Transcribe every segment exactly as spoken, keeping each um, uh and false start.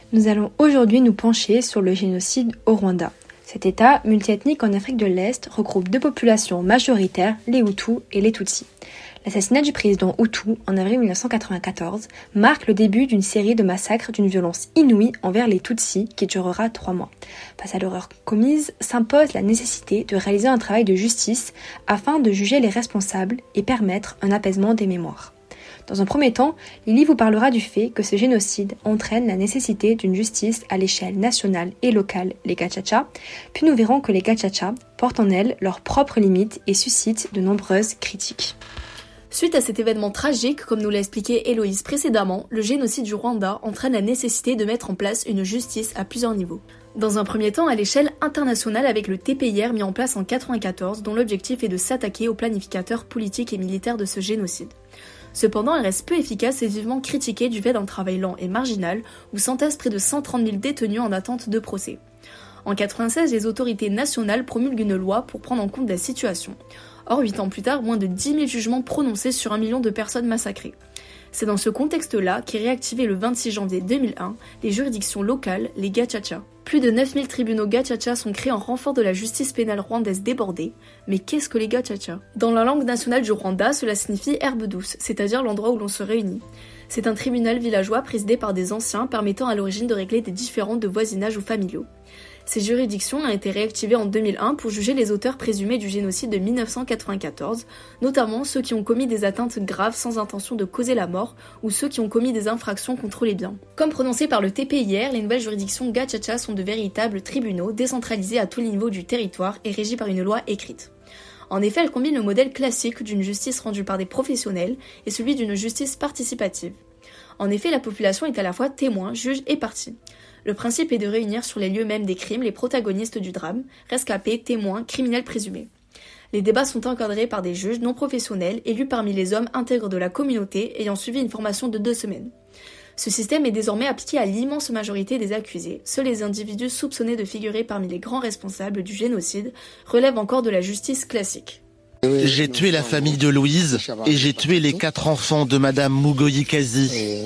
Nous allons aujourd'hui nous pencher sur le génocide au Rwanda. Cet État multiethnique en Afrique de l'Est regroupe deux populations majoritaires, les Hutus et les Tutsis. L'assassinat du président Hutu en avril mille neuf cent quatre-vingt-quatorze marque le début d'une série de massacres d'une violence inouïe envers les Tutsis qui durera trois mois. Face à l'horreur commise, s'impose la nécessité de réaliser un travail de justice afin de juger les responsables et permettre un apaisement des mémoires. Dans un premier temps, Lily vous parlera du fait que ce génocide entraîne la nécessité d'une justice à l'échelle nationale et locale, les Gacaca, puis nous verrons que les Gacaca portent en elles leurs propres limites et suscitent de nombreuses critiques. Suite à cet événement tragique, comme nous l'a expliqué Héloïse précédemment, le génocide du Rwanda entraîne la nécessité de mettre en place une justice à plusieurs niveaux. Dans un premier temps, à l'échelle internationale avec le T P I R mis en place en quatre-vingt-quatorze, dont l'objectif est de s'attaquer aux planificateurs politiques et militaires de ce génocide. Cependant, elle reste peu efficace et vivement critiquée du fait d'un travail lent et marginal où s'entassent près de cent trente mille détenus en attente de procès. En quatre-vingt-seize, les autorités nationales promulguent une loi pour prendre en compte la situation. Or, huit ans plus tard, moins de dix mille jugements prononcés sur un million de personnes massacrées. C'est dans ce contexte-là qu'est réactivé le vingt-six janvier deux mille un les juridictions locales, les Gacaca. Plus de neuf mille tribunaux Gacaca sont créés en renfort de la justice pénale rwandaise débordée. Mais qu'est-ce que les Gacaca ? Dans la langue nationale du Rwanda, cela signifie herbe douce, c'est-à-dire l'endroit où l'on se réunit. C'est un tribunal villageois présidé par des anciens permettant à l'origine de régler des différends de voisinage ou familiaux. Ces juridictions ont été réactivées en deux mille un pour juger les auteurs présumés du génocide de mille neuf cent quatre-vingt-quatorze, notamment ceux qui ont commis des atteintes graves sans intention de causer la mort ou ceux qui ont commis des infractions contre les biens. Comme prononcé par le T P I R, les nouvelles juridictions Gacaca sont de véritables tribunaux décentralisés à tous les niveaux du territoire et régis par une loi écrite. En effet, elles combinent le modèle classique d'une justice rendue par des professionnels et celui d'une justice participative. En effet, la population est à la fois témoin, juge et partie. Le principe est de réunir sur les lieux mêmes des crimes les protagonistes du drame, rescapés, témoins, criminels présumés. Les débats sont encadrés par des juges non professionnels élus parmi les hommes intègres de la communauté ayant suivi une formation de deux semaines. Ce système est désormais appliqué à l'immense majorité des accusés. Seuls les individus soupçonnés de figurer parmi les grands responsables du génocide relèvent encore de la justice classique. J'ai tué la famille de Louise et j'ai tué les quatre enfants de Madame Mugoyi Kazi.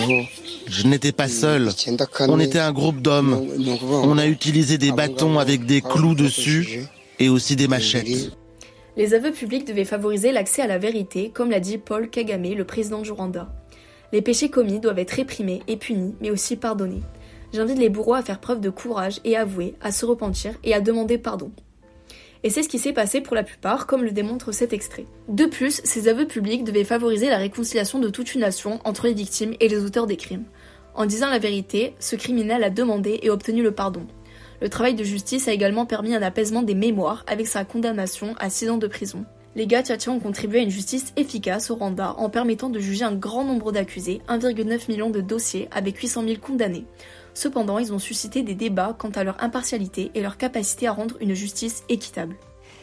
Je n'étais pas seul. On était un groupe d'hommes. On a utilisé des bâtons avec des clous dessus et aussi des machettes. Les aveux publics devaient favoriser l'accès à la vérité, comme l'a dit Paul Kagame, le président du Rwanda. Les péchés commis doivent être réprimés et punis, mais aussi pardonnés. J'invite les bourreaux à faire preuve de courage et avouer, à se repentir et à demander pardon. Et c'est ce qui s'est passé pour la plupart, comme le démontre cet extrait. De plus, ces aveux publics devaient favoriser la réconciliation de toute une nation entre les victimes et les auteurs des crimes. En disant la vérité, ce criminel a demandé et obtenu le pardon. Le travail de justice a également permis un apaisement des mémoires avec sa condamnation à six ans de prison. Les Gacaca ont contribué à une justice efficace au Rwanda en permettant de juger un grand nombre d'accusés, un virgule neuf million de dossiers avec huit cent mille condamnés. Cependant, ils ont suscité des débats quant à leur impartialité et leur capacité à rendre une justice équitable.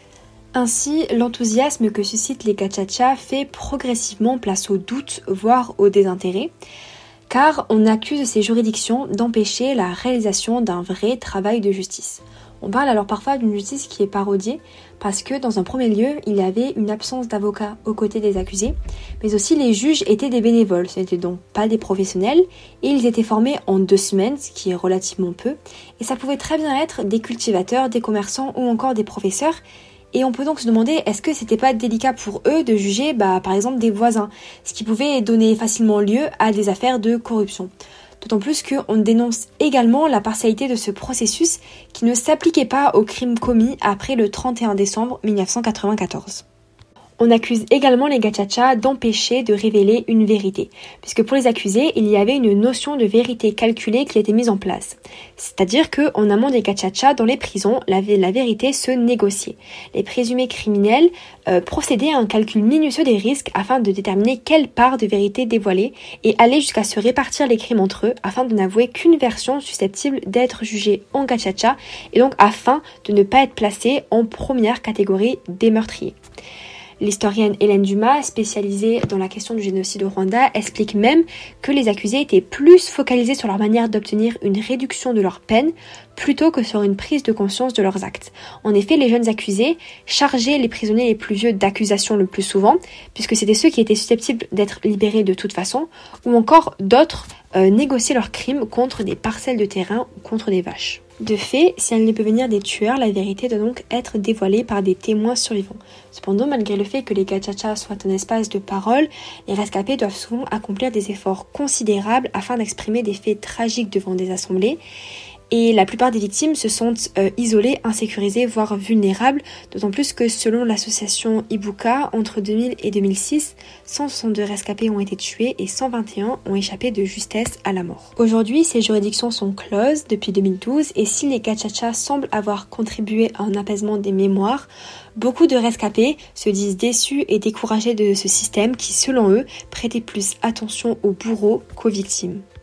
Ainsi, l'enthousiasme que suscitent les Gacaca fait progressivement place au doute, voire au désintérêt, car on accuse ces juridictions d'empêcher la réalisation d'un vrai travail de justice. On parle alors parfois d'une justice qui est parodiée parce que dans un premier lieu, il y avait une absence d'avocats aux côtés des accusés, mais aussi les juges étaient des bénévoles, ce n'étaient donc pas des professionnels, et ils étaient formés en deux semaines, ce qui est relativement peu, et ça pouvait très bien être des cultivateurs, des commerçants ou encore des professeurs, et on peut donc se demander est-ce que c'était pas délicat pour eux de juger bah, par exemple des voisins, ce qui pouvait donner facilement lieu à des affaires de corruption. D'autant plus qu'on dénonce également la partialité de ce processus qui ne s'appliquait pas aux crimes commis après le trente et un décembre mille neuf cent quatre-vingt-quatorze. On accuse également les Gacaca d'empêcher de révéler une vérité, puisque pour les accusés, il y avait une notion de vérité calculée qui était mise en place. C'est-à-dire qu'en amont des Gacaca, dans les prisons, la, la vérité se négociait. Les présumés criminels euh, procédaient à un calcul minutieux des risques afin de déterminer quelle part de vérité dévoiler et allaient jusqu'à se répartir les crimes entre eux afin de n'avouer qu'une version susceptible d'être jugée en Gacaca et donc afin de ne pas être placés en première catégorie des meurtriers. L'historienne Hélène Dumas, spécialisée dans la question du génocide au Rwanda, explique même que les accusés étaient plus focalisés sur leur manière d'obtenir une réduction de leur peine plutôt que sur une prise de conscience de leurs actes. En effet, les jeunes accusés chargeaient les prisonniers les plus vieux d'accusations le plus souvent, puisque c'était ceux qui étaient susceptibles d'être libérés de toute façon, ou encore d'autres euh, négocier leurs crimes contre des parcelles de terrain ou contre des vaches. De fait, si elle ne peut venir des tueurs, la vérité doit donc être dévoilée par des témoins survivants. Cependant, malgré le fait que les gachachas soient un espace de parole, les rescapés doivent souvent accomplir des efforts considérables afin d'exprimer des faits tragiques devant des assemblées. Et la plupart des victimes se sentent euh, isolées, insécurisées, voire vulnérables, d'autant plus que selon l'association Ibuka, entre deux mille et deux mille six, cent soixante-deux rescapés ont été tués et cent vingt et un ont échappé de justesse à la mort. Aujourd'hui, ces juridictions sont closes depuis deux mille douze et si les gachachas semblent avoir contribué à un apaisement des mémoires, beaucoup de rescapés se disent déçus et découragés de ce système qui, selon eux, prêtait plus attention aux bourreaux qu'aux victimes.